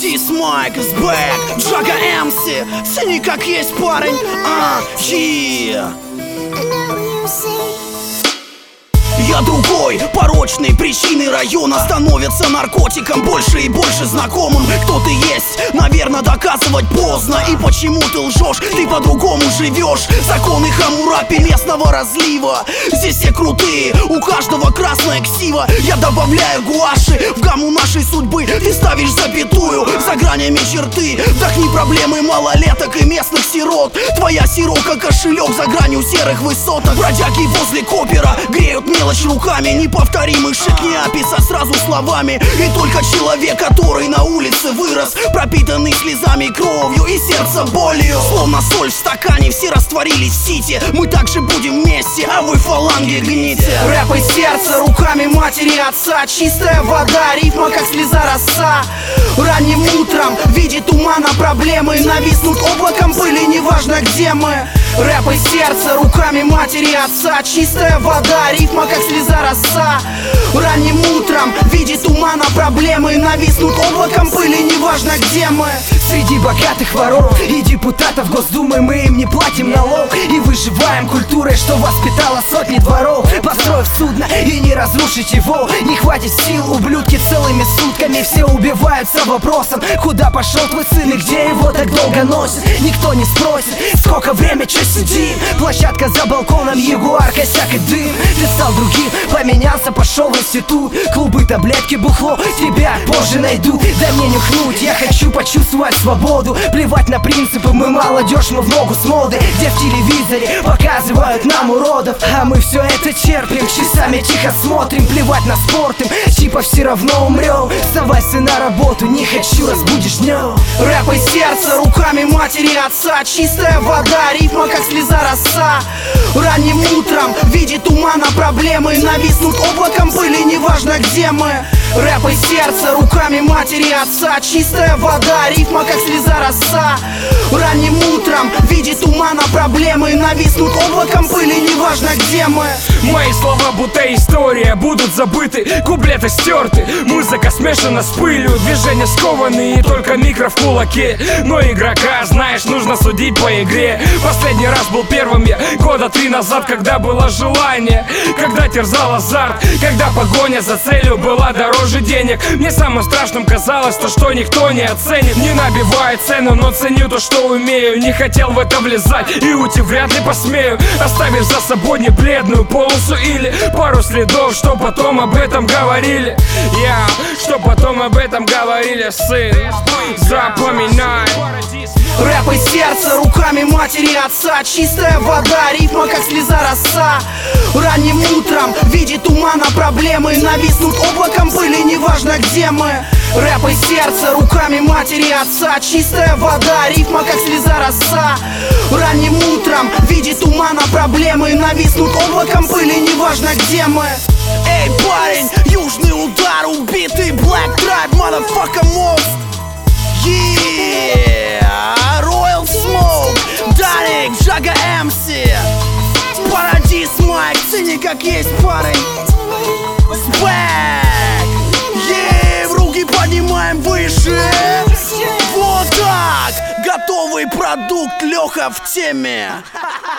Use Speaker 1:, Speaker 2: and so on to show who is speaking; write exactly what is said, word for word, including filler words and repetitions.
Speaker 1: Парадис Майк is back, Джага эм си, цени как есть парень, а, yeah. Я другой, порочный, причины района становятся наркотиком больше и больше знакомым. Кто ты есть, наверное, доказывать поздно. И почему ты лжешь, ты по-другому живешь. Законы Хаммурапи местного разлива. Здесь все крутые, у каждого красная ксива. Я добавляю гуаши в гамму нашей судьбы. Ты ставишь запятую за гранями черты. Вдохни проблемы малолеток и местных сирот. Твоя сирока кошелек за гранью серых высоток. Бродяги возле копера греют мелочь руками. Неповторимый шик не описать сразу словами. И только человек, который на улице вырос, пропитанный слезами, кровью и сердце болью. Словно соль в стакане, все растворились в сите. Мы также будем вместе, а вы фаланги гните. Рэп из сердца, руками матери и отца. Чистая вода, рифма как слеза роса. Ранним утром в виде тумана проблемы нависнут облаком пыли, неважно где мы. Рэп из сердца, руками матери и отца. Чистая вода, рифма как слеза роса. Ранним утром в виде тумана проблемы нависнут облаком пыли, неважно где мы.
Speaker 2: Среди богатых воров и депутатов Госдумы мы им не платим налог и выживаем культурой, что воспитала сотни дворов. Построив судно и не разрушить его, не хватит сил, ублюдки целыми сутками все убиваются вопросом: куда пошел твой сын и где его так долго носит? Никто не спросит, сколько время, чё сидим. Площадка за балконом, ягуар, косяк и дым. Ты стал другим, поменялся, пошел в институт. Клубы, таблетки, бухло, тебя позже найду. Дай мне нюхнуть, я хочу почувствовать свободу. Плевать на принципы, мы молодежь, мы в ногу с моды. Где в телевизоре показывают нам уродов, а мы все это терпим, часами тихо смотрим. Плевать на спорт им, типа все равно умрем. Вставай, сын, на работу, не хочу, разбудишь днем.
Speaker 1: Рэп из сердца, руками матери и отца. Чистая вода, рифма как слеза роса. Ранним утром в виде тумана проблемы нависнут облаком пыли, неважно где мы. Рэп из сердца, руками матери и отца. Чистая вода, рифма как слеза роса. Ранним утром в виде тумана проблемы нависнут облаком пыли, неважно где мы.
Speaker 3: Мои слова будто история будут забыты, куплеты стерты. Музыка смешана с пылью, движения скованы и только микро в кулаке. Но игрока, знаешь, нужно судить по игре. Последний раз был первым я года три назад, когда было желание, когда терзал азарт, когда погоня за целью была дороже денег. Мне самым страшным казалось то, что никто не оценит. Не набиваю цену, но ценю то, что умею. Не хотел в это влезать и уйти вряд ли посмею. Оставишь за собой не бледную полосу или пару следов, что потом об этом говорили. Я, что потом об этом говорили, сын, запоминай.
Speaker 1: Рэп из сердца, руками матери и отца. Чистая вода, рифма как слеза роса. Ранним утром в виде тумана проблемы нависнут облаком пыли, неважно где мы. Рэп из сердца, руками матери и отца. Чистая вода, рифма как слеза роса. Ранним утром в виде тумана проблемы нависнут облаком пыли, неважно где мы. Эй, парень, южный удар, убитый Black Tribe, motherfucker most. Yeah, Royal Smoke, Даник, Джага эм си, Парадис Майк, цени как есть парень. Свэг, yeah, руки поднимаем выше. Вот так, готовый продукт, Леха в теме.